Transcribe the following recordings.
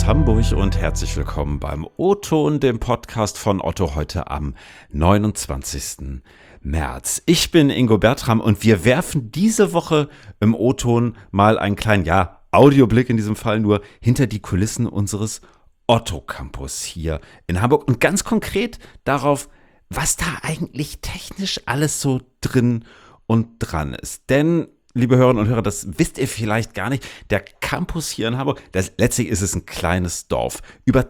Hamburg und herzlich willkommen beim O-Ton, dem Podcast von Otto, heute am 29. März. Ich bin Ingo Bertram und wir werfen diese Woche im O-Ton mal einen kleinen, Audioblick in diesem Fall nur hinter die Kulissen unseres Otto Campus hier in Hamburg und ganz konkret darauf, was da eigentlich technisch alles so drin und dran ist. Denn, liebe Hörerinnen und Hörer, das wisst ihr vielleicht gar nicht, der Campus hier in Hamburg, letztlich ist es ein kleines Dorf, über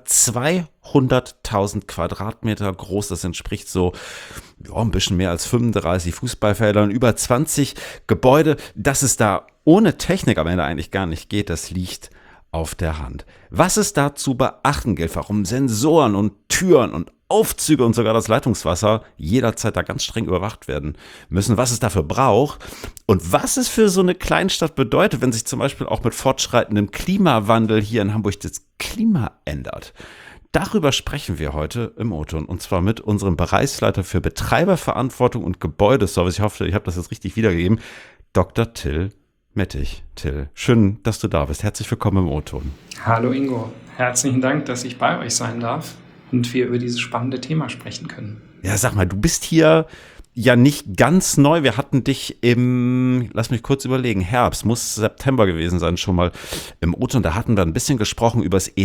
200.000 Quadratmeter groß, das entspricht so ein bisschen mehr als 35 Fußballfelder und über 20 Gebäude. Dass es da ohne Technik am Ende eigentlich gar nicht geht, das liegt auf der Hand. Was es da zu beachten gilt, warum Sensoren und Türen und Aufzüge und sogar das Leitungswasser jederzeit da ganz streng überwacht werden müssen, was es dafür braucht und was es für so eine Kleinstadt bedeutet, wenn sich zum Beispiel auch mit fortschreitendem Klimawandel hier in Hamburg das Klima ändert. Darüber sprechen wir heute im O-Ton und zwar mit unserem Bereichsleiter für Betreiberverantwortung und Gebäudeservice. Ich hoffe, ich habe das jetzt richtig wiedergegeben, Dr. Till Mettich. Till, schön, dass du da bist. Herzlich willkommen im O-Ton. Hallo Ingo, herzlichen Dank, dass ich bei euch sein darf und wir über dieses spannende Thema sprechen können. Ja, sag mal, du bist hier ja nicht ganz neu. Wir hatten dich lass mich kurz überlegen, Herbst, muss September gewesen sein, schon mal im O-Ton. Da hatten wir ein bisschen gesprochen über das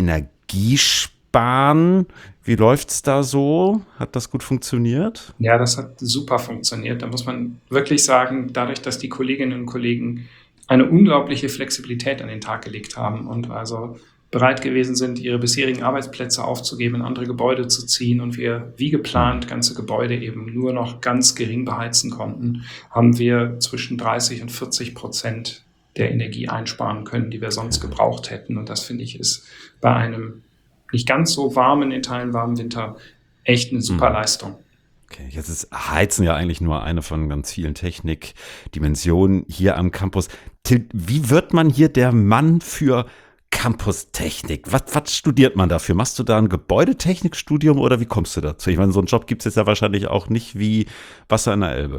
Energiesparen. Wie läuft's da so? Hat das gut funktioniert? Ja, das hat super funktioniert. Da muss man wirklich sagen, dadurch, dass die Kolleginnen und Kollegen eine unglaubliche Flexibilität an den Tag gelegt haben und also bereit gewesen sind, ihre bisherigen Arbeitsplätze aufzugeben, in andere Gebäude zu ziehen und wir wie geplant ganze Gebäude eben nur noch ganz gering beheizen konnten, haben wir zwischen 30% und 40% der Energie einsparen können, die wir sonst gebraucht hätten. Und das, finde ich, ist bei einem nicht ganz so warmen, in Teilen warmen Winter echt eine super Leistung. Okay, jetzt ist Heizen ja eigentlich nur eine von ganz vielen Technikdimensionen hier am Campus. Till, wie wird man hier der Mann für Campustechnik? Was studiert man dafür? Machst du da ein Gebäudetechnikstudium oder wie kommst du dazu? Ich meine, so einen Job gibt es jetzt ja wahrscheinlich auch nicht wie Wasser in der Elbe.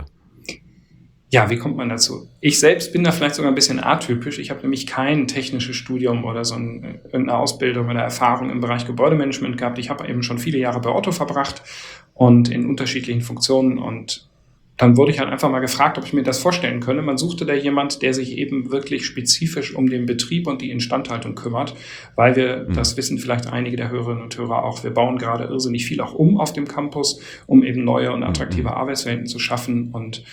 Ja, wie kommt man dazu? Ich selbst bin da vielleicht sogar ein bisschen atypisch. Ich habe nämlich kein technisches Studium oder so irgendeine Ausbildung oder Erfahrung im Bereich Gebäudemanagement gehabt. Ich habe eben schon viele Jahre bei Otto verbracht und in unterschiedlichen Funktionen und dann wurde ich halt einfach mal gefragt, ob ich mir das vorstellen könne. Man suchte da jemand, der sich eben wirklich spezifisch um den Betrieb und die Instandhaltung kümmert, weil wir, das wissen vielleicht einige der Hörerinnen und Hörer auch, wir bauen gerade irrsinnig viel auch auf dem Campus, um eben neue und attraktive Arbeitswelten zu schaffen und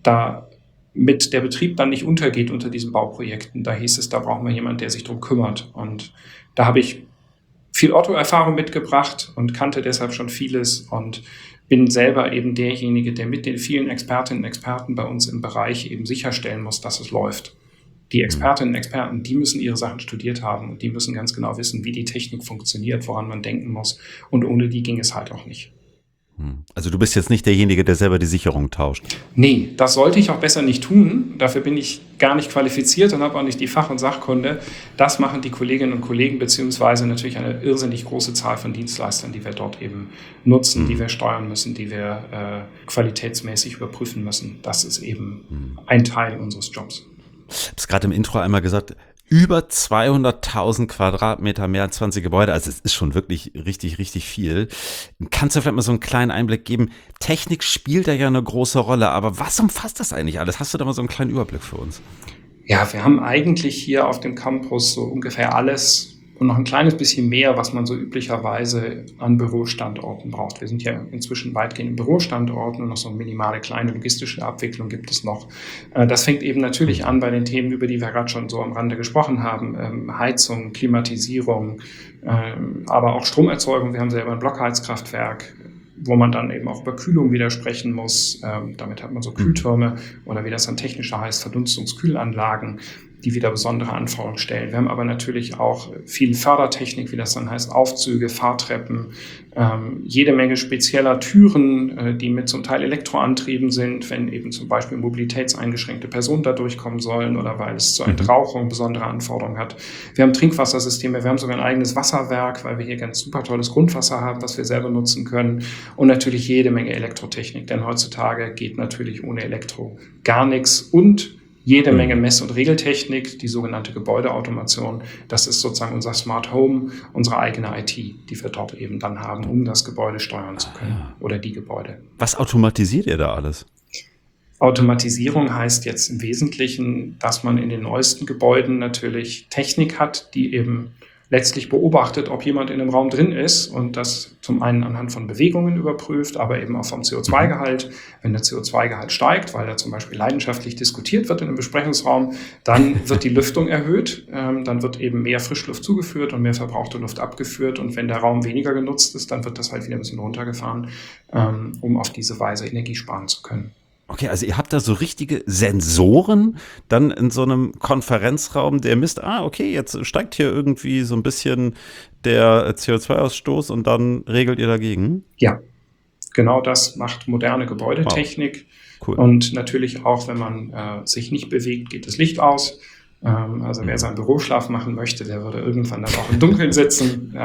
damit der Betrieb dann nicht untergeht unter diesen Bauprojekten, da hieß es, da brauchen wir jemanden, der sich drum kümmert. Und da habe ich viel Otto-Erfahrung mitgebracht und kannte deshalb schon vieles und bin selber eben derjenige, der mit den vielen Expertinnen und Experten bei uns im Bereich eben sicherstellen muss, dass es läuft. Die Expertinnen und Experten, die müssen ihre Sachen studiert haben und die müssen ganz genau wissen, wie die Technik funktioniert, woran man denken muss. Und ohne die ging es halt auch nicht. Also du bist jetzt nicht derjenige, der selber die Sicherung tauscht. Nee, das sollte ich auch besser nicht tun. Dafür bin ich gar nicht qualifiziert und habe auch nicht die Fach- und Sachkunde. Das machen die Kolleginnen und Kollegen, beziehungsweise natürlich eine irrsinnig große Zahl von Dienstleistern, die wir dort eben nutzen, die wir steuern müssen, die wir qualitätsmäßig überprüfen müssen. Das ist eben ein Teil unseres Jobs. Ich habe es gerade im Intro einmal gesagt, über 200.000 Quadratmeter, mehr als 20 Gebäude, also es ist schon wirklich richtig, richtig viel. Kannst du vielleicht mal so einen kleinen Einblick geben? Technik spielt da ja eine große Rolle, aber was umfasst das eigentlich alles? Hast du da mal so einen kleinen Überblick für uns? Ja, wir haben eigentlich hier auf dem Campus so ungefähr alles und noch ein kleines bisschen mehr, was man so üblicherweise an Bürostandorten braucht. Wir sind ja inzwischen weitgehend in Bürostandorten und noch so eine minimale kleine logistische Abwicklung gibt es noch. Das fängt eben natürlich an bei den Themen, über die wir gerade schon so am Rande gesprochen haben. Heizung, Klimatisierung, aber auch Stromerzeugung. Wir haben selber ein Blockheizkraftwerk, wo man dann eben auch über Kühlung wieder sprechen muss. Damit hat man so Kühltürme oder wie das dann technischer heißt, Verdunstungskühlanlagen, die wieder besondere Anforderungen stellen. Wir haben aber natürlich auch viel Fördertechnik, wie das dann heißt, Aufzüge, Fahrtreppen, jede Menge spezieller Türen, die mit zum Teil Elektroantrieben sind, wenn eben zum Beispiel mobilitätseingeschränkte Personen da durchkommen sollen oder weil es zur Entrauchung besondere Anforderungen hat. Wir haben Trinkwassersysteme, wir haben sogar ein eigenes Wasserwerk, weil wir hier ganz super tolles Grundwasser haben, was wir selber nutzen können und natürlich jede Menge Elektrotechnik, denn heutzutage geht natürlich ohne Elektro gar nichts und jede Menge Mess- und Regeltechnik, die sogenannte Gebäudeautomation. Das ist sozusagen unser Smart Home, unsere eigene IT, die wir dort eben dann haben, um das Gebäude steuern zu können oder die Gebäude. Was automatisiert ihr da alles? Automatisierung heißt jetzt im Wesentlichen, dass man in den neuesten Gebäuden natürlich Technik hat, die eben letztlich beobachtet, ob jemand in einem Raum drin ist und das zum einen anhand von Bewegungen überprüft, aber eben auch vom CO2-Gehalt. Wenn der CO2-Gehalt steigt, weil da zum Beispiel leidenschaftlich diskutiert wird in einem Besprechungsraum, dann wird die Lüftung erhöht, dann wird eben mehr Frischluft zugeführt und mehr verbrauchte Luft abgeführt und wenn der Raum weniger genutzt ist, dann wird das halt wieder ein bisschen runtergefahren, um auf diese Weise Energie sparen zu können. Okay, also ihr habt da so richtige Sensoren dann in so einem Konferenzraum, der misst, okay, jetzt steigt hier irgendwie so ein bisschen der CO2-Ausstoß und dann regelt ihr dagegen? Ja, genau das macht moderne Gebäudetechnik. Wow. Cool. Und natürlich auch, wenn man sich nicht bewegt, geht das Licht aus. Also wer seinen Büroschlaf machen möchte, der würde irgendwann dann auch im Dunkeln sitzen.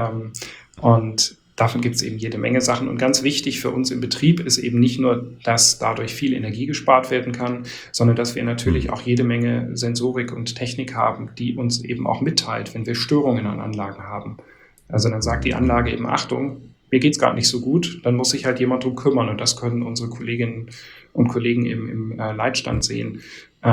Und davon gibt es eben jede Menge Sachen. Und ganz wichtig für uns im Betrieb ist eben nicht nur, dass dadurch viel Energie gespart werden kann, sondern dass wir natürlich auch jede Menge Sensorik und Technik haben, die uns eben auch mitteilt, wenn wir Störungen an Anlagen haben. Also dann sagt die Anlage eben, Achtung, mir geht es gerade nicht so gut, dann muss sich halt jemand drum kümmern. Und das können unsere Kolleginnen und Kollegen im Leitstand sehen.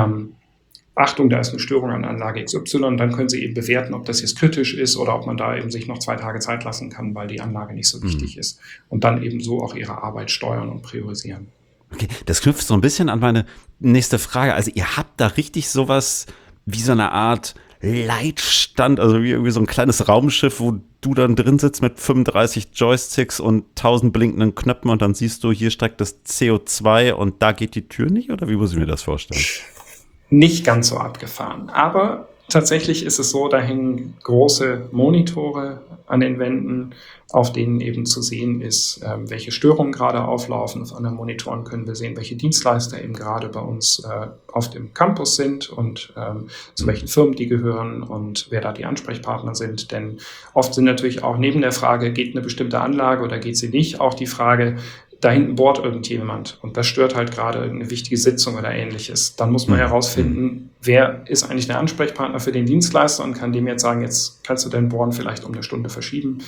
Achtung, da ist eine Störung an Anlage XY, dann können Sie eben bewerten, ob das jetzt kritisch ist oder ob man da eben sich noch 2 Tage Zeit lassen kann, weil die Anlage nicht so wichtig ist. Und dann eben so auch Ihre Arbeit steuern und priorisieren. Okay, das knüpft so ein bisschen an meine nächste Frage. Also ihr habt da richtig sowas wie so eine Art Leitstand, also wie irgendwie so ein kleines Raumschiff, wo du dann drin sitzt mit 35 Joysticks und 1000 blinkenden Knöpfen und dann siehst du, hier steigt das CO2 und da geht die Tür nicht, oder wie muss ich mir das vorstellen? Nicht ganz so abgefahren, aber tatsächlich ist es so, da hängen große Monitore an den Wänden, auf denen eben zu sehen ist, welche Störungen gerade auflaufen. Auf anderen Monitoren können wir sehen, welche Dienstleister eben gerade bei uns auf dem Campus sind und zu welchen Firmen die gehören und wer da die Ansprechpartner sind. Denn oft sind natürlich auch neben der Frage, geht eine bestimmte Anlage oder geht sie nicht, auch die Frage, da hinten bohrt irgendjemand und das stört halt gerade eine wichtige Sitzung oder Ähnliches. Dann muss man herausfinden, wer ist eigentlich der Ansprechpartner für den Dienstleister und kann dem jetzt sagen, jetzt kannst du dein Bohren vielleicht um 1 Stunde verschieben.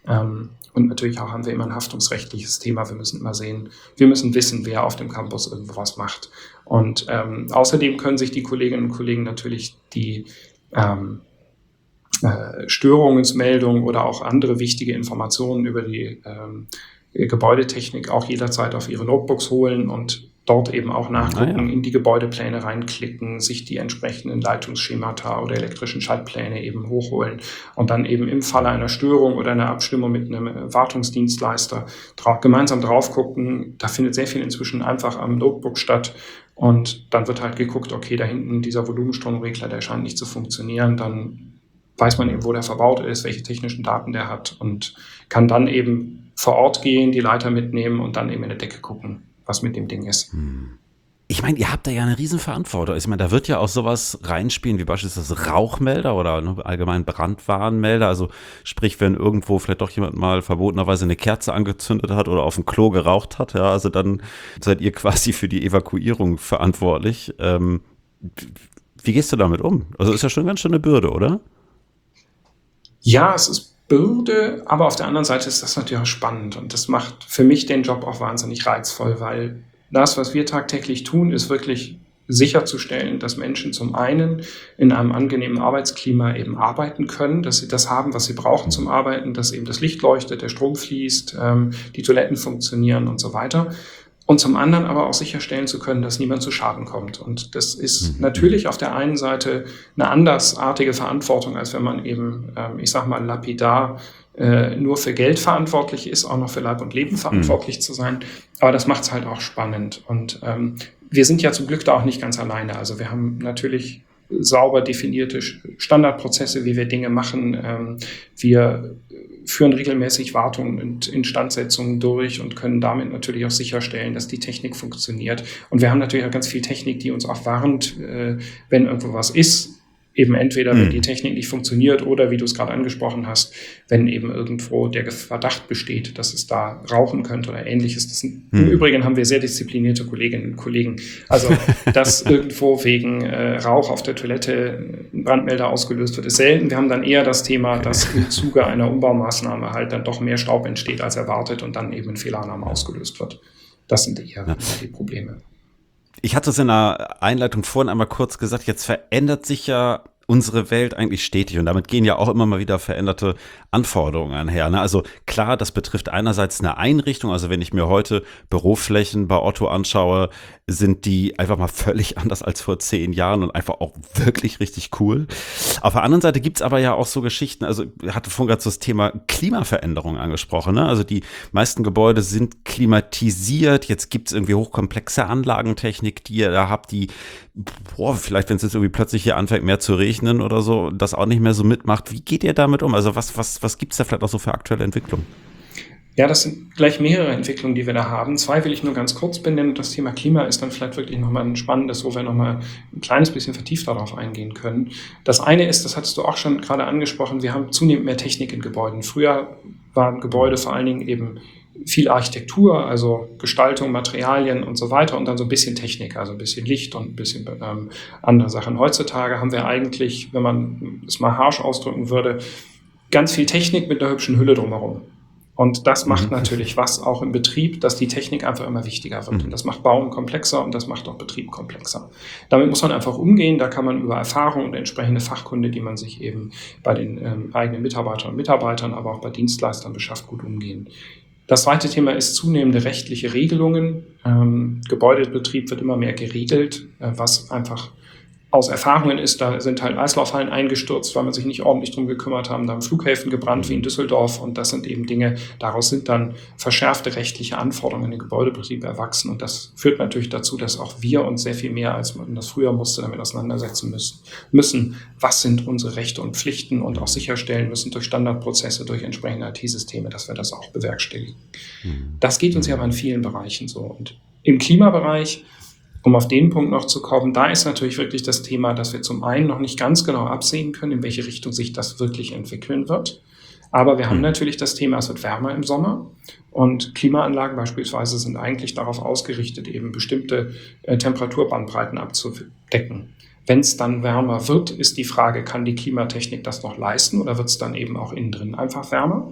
Und natürlich auch haben wir immer ein haftungsrechtliches Thema. Wir müssen immer sehen, wir müssen wissen, wer auf dem Campus irgendwo was macht. Und außerdem können sich die Kolleginnen und Kollegen natürlich die Störungsmeldungen oder auch andere wichtige Informationen über die Gebäudetechnik auch jederzeit auf ihre Notebooks holen und dort eben auch nachgucken, in die Gebäudepläne reinklicken, sich die entsprechenden Leitungsschemata oder elektrischen Schaltpläne eben hochholen und dann eben im Falle einer Störung oder einer Abstimmung mit einem Wartungsdienstleister gemeinsam drauf gucken. Da findet sehr viel inzwischen einfach am Notebook statt und dann wird halt geguckt, okay, da hinten dieser Volumenstromregler, der scheint nicht zu funktionieren, dann weiß man eben, wo der verbaut ist, welche technischen Daten der hat und kann dann eben vor Ort gehen, die Leiter mitnehmen und dann eben in der Decke gucken, was mit dem Ding ist. Ich meine, ihr habt da ja eine riesen Verantwortung. Ich meine, da wird ja auch sowas reinspielen, wie beispielsweise Rauchmelder oder allgemein Brandwarnmelder. Also sprich, wenn irgendwo vielleicht doch jemand mal verbotenerweise eine Kerze angezündet hat oder auf dem Klo geraucht hat, ja, also dann seid ihr quasi für die Evakuierung verantwortlich. Wie gehst du damit um? Also ist ja schon ganz schön eine Bürde, oder? Ja, es ist Bürde, aber auf der anderen Seite ist das natürlich auch spannend und das macht für mich den Job auch wahnsinnig reizvoll, weil das, was wir tagtäglich tun, ist wirklich sicherzustellen, dass Menschen zum einen in einem angenehmen Arbeitsklima eben arbeiten können, dass sie das haben, was sie brauchen zum Arbeiten, dass eben das Licht leuchtet, der Strom fließt, die Toiletten funktionieren und so weiter. Und zum anderen aber auch sicherstellen zu können, dass niemand zu Schaden kommt. Und das ist natürlich auf der einen Seite eine andersartige Verantwortung, als wenn man eben, ich sag mal, lapidar nur für Geld verantwortlich ist, auch noch für Leib und Leben verantwortlich zu sein. Aber das macht es halt auch spannend. Und wir sind ja zum Glück da auch nicht ganz alleine. Also wir haben natürlich sauber definierte Standardprozesse, wie wir Dinge machen. Wir führen regelmäßig Wartungen und Instandsetzungen durch und können damit natürlich auch sicherstellen, dass die Technik funktioniert. Und wir haben natürlich auch ganz viel Technik, die uns auch warnt, wenn irgendwo was ist. Eben entweder, wenn die Technik nicht funktioniert oder, wie du es gerade angesprochen hast, wenn eben irgendwo der Verdacht besteht, dass es da rauchen könnte oder Ähnliches. Im Übrigen haben wir sehr disziplinierte Kolleginnen und Kollegen. Also, dass irgendwo wegen Rauch auf der Toilette ein Brandmelder ausgelöst wird, ist selten. Wir haben dann eher das Thema, dass im Zuge einer Umbaumaßnahme halt dann doch mehr Staub entsteht als erwartet und dann eben ein Fehlalarm ausgelöst wird. Das sind eher die Probleme. Ich hatte es in der Einleitung vorhin einmal kurz gesagt, jetzt verändert sich ja unsere Welt eigentlich stetig und damit gehen ja auch immer mal wieder veränderte Anforderungen einher. Ne? Also klar, das betrifft einerseits eine Einrichtung, also wenn ich mir heute Büroflächen bei Otto anschaue, sind die einfach mal völlig anders als vor 10 Jahren und einfach auch wirklich richtig cool. Auf der anderen Seite gibt's aber ja auch so Geschichten, also ich hatte vorhin gerade so das Thema Klimaveränderung angesprochen, ne? Also die meisten Gebäude sind klimatisiert, jetzt gibt's irgendwie hochkomplexe Anlagentechnik, die ihr da habt, die vielleicht, wenn es jetzt irgendwie plötzlich hier anfängt, mehr zu regnen oder so, das auch nicht mehr so mitmacht. Wie geht ihr damit um? Also was gibt's da vielleicht auch so für aktuelle Entwicklungen? Ja, das sind gleich mehrere Entwicklungen, die wir da haben. 2 will ich nur ganz kurz benennen. Das Thema Klima ist dann vielleicht wirklich nochmal ein spannendes, wo wir nochmal ein kleines bisschen vertieft darauf eingehen können. Das eine ist, das hattest du auch schon gerade angesprochen, wir haben zunehmend mehr Technik in Gebäuden. Früher waren Gebäude vor allen Dingen eben viel Architektur, also Gestaltung, Materialien und so weiter und dann so ein bisschen Technik, also ein bisschen Licht und ein bisschen andere Sachen. Heutzutage haben wir eigentlich, wenn man es mal harsch ausdrücken würde, ganz viel Technik mit einer hübschen Hülle drumherum. Und das macht natürlich was auch im Betrieb, dass die Technik einfach immer wichtiger wird. Und das macht Bauen komplexer und das macht auch Betrieb komplexer. Damit muss man einfach umgehen. Da kann man über Erfahrung und entsprechende Fachkunde, die man sich eben bei den eigenen Mitarbeiterinnen und Mitarbeitern, aber auch bei Dienstleistern beschafft, gut umgehen. Das zweite Thema ist zunehmende rechtliche Regelungen. Gebäudebetrieb wird immer mehr geregelt, was einfach aus Erfahrungen ist, da sind halt Eislaufhallen eingestürzt, weil man sich nicht ordentlich drum gekümmert haben. Da haben Flughäfen gebrannt wie in Düsseldorf und das sind eben Dinge, daraus sind dann verschärfte rechtliche Anforderungen in den Gebäudebetrieb erwachsen und das führt natürlich dazu, dass auch wir uns sehr viel mehr, als man das früher musste, damit auseinandersetzen müssen. Was sind unsere Rechte und Pflichten und auch sicherstellen müssen durch Standardprozesse, durch entsprechende IT-Systeme, dass wir das auch bewerkstelligen. Das geht uns ja aber in vielen Bereichen so und im Klimabereich, um auf den Punkt noch zu kommen, da ist natürlich wirklich das Thema, dass wir zum einen noch nicht ganz genau absehen können, in welche Richtung sich das wirklich entwickeln wird. Aber wir haben natürlich das Thema, es wird wärmer im Sommer und Klimaanlagen beispielsweise sind eigentlich darauf ausgerichtet, eben bestimmte Temperaturbandbreiten abzudecken. Wenn es dann wärmer wird, ist die Frage, kann die Klimatechnik das noch leisten oder wird es dann eben auch innen drin einfach wärmer?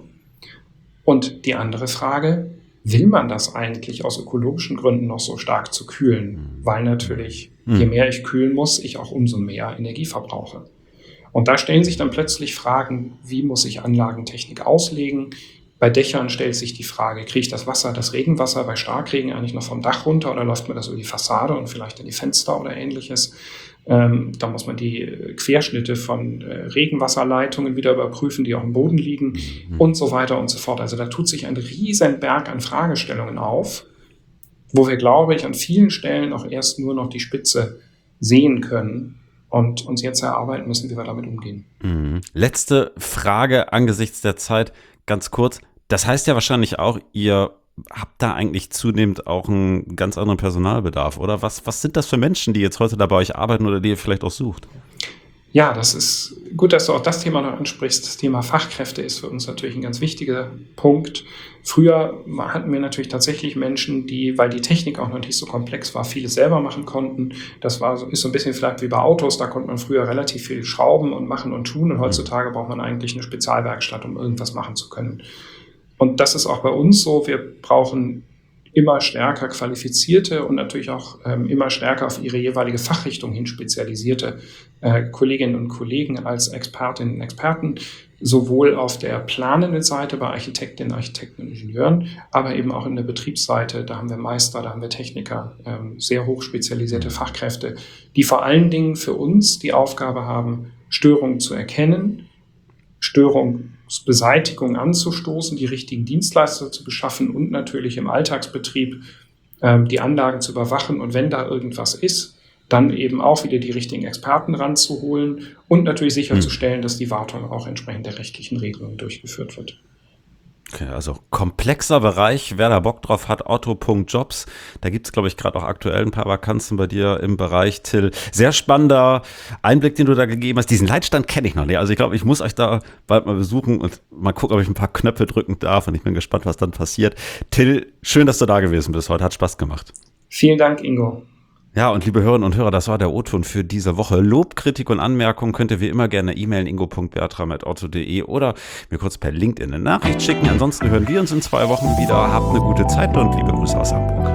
Und die andere Frage, will man das eigentlich aus ökologischen Gründen noch so stark zu kühlen? Weil natürlich, je mehr ich kühlen muss, ich auch umso mehr Energie verbrauche. Und da stellen sich dann plötzlich Fragen, wie muss ich Anlagentechnik auslegen? Bei Dächern stellt sich die Frage, kriege ich das Regenwasser bei Starkregen eigentlich noch vom Dach runter oder läuft mir das über die Fassade und vielleicht in die Fenster oder Ähnliches? Da muss man die Querschnitte von Regenwasserleitungen wieder überprüfen, die auch im Boden liegen und so weiter und so fort. Also da tut sich ein riesen Berg an Fragestellungen auf, wo wir, glaube ich, an vielen Stellen auch erst nur noch die Spitze sehen können und uns jetzt erarbeiten müssen, wie wir damit umgehen. Letzte Frage angesichts der Zeit, ganz kurz. Das heißt ja wahrscheinlich auch, ihr habt da eigentlich zunehmend auch einen ganz anderen Personalbedarf, oder? Was sind das für Menschen, die jetzt heute da bei euch arbeiten oder die ihr vielleicht auch sucht? Ja, das ist gut, dass du auch das Thema noch ansprichst. Das Thema Fachkräfte ist für uns natürlich ein ganz wichtiger Punkt. Früher hatten wir natürlich tatsächlich Menschen, die, weil die Technik auch noch nicht so komplex war, vieles selber machen konnten. Das ist so ein bisschen vielleicht wie bei Autos, da konnte man früher relativ viel schrauben und machen und tun und heutzutage braucht man eigentlich eine Spezialwerkstatt, um irgendwas machen zu können. Und das ist auch bei uns so, wir brauchen immer stärker qualifizierte und natürlich auch immer stärker auf ihre jeweilige Fachrichtung hin spezialisierte Kolleginnen und Kollegen als Expertinnen und Experten, sowohl auf der planenden Seite bei Architektinnen, Architekten und Ingenieuren, aber eben auch in der Betriebsseite, da haben wir Meister, da haben wir Techniker, sehr hoch spezialisierte Fachkräfte, die vor allen Dingen für uns die Aufgabe haben, Störungen zu erkennen, Störungsbeseitigung anzustoßen, die richtigen Dienstleister zu beschaffen und natürlich im Alltagsbetrieb die Anlagen zu überwachen und wenn da irgendwas ist, dann eben auch wieder die richtigen Experten ranzuholen und natürlich sicherzustellen, dass die Wartung auch entsprechend der rechtlichen Regelungen durchgeführt wird. Okay, also komplexer Bereich, wer da Bock drauf hat, otto.jobs. Da gibt es, glaube ich, gerade auch aktuell ein paar Vakanzen bei dir im Bereich, Till. Sehr spannender Einblick, den du da gegeben hast. Diesen Leitstand kenne ich noch nicht. Also ich glaube, ich muss euch da bald mal besuchen und mal gucken, ob ich ein paar Knöpfe drücken darf. Und ich bin gespannt, was dann passiert. Till, schön, dass du da gewesen bist heute. Hat Spaß gemacht. Vielen Dank, Ingo. Ja, und liebe Hörerinnen und Hörer, das war der O-Ton für diese Woche. Lob, Kritik und Anmerkungen könnt ihr wie immer gerne e-mailen ingo.bertram@otto.de oder mir kurz per LinkedIn eine Nachricht schicken. Ansonsten hören wir uns in 2 Wochen wieder. Habt eine gute Zeit und liebe Grüße aus Hamburg.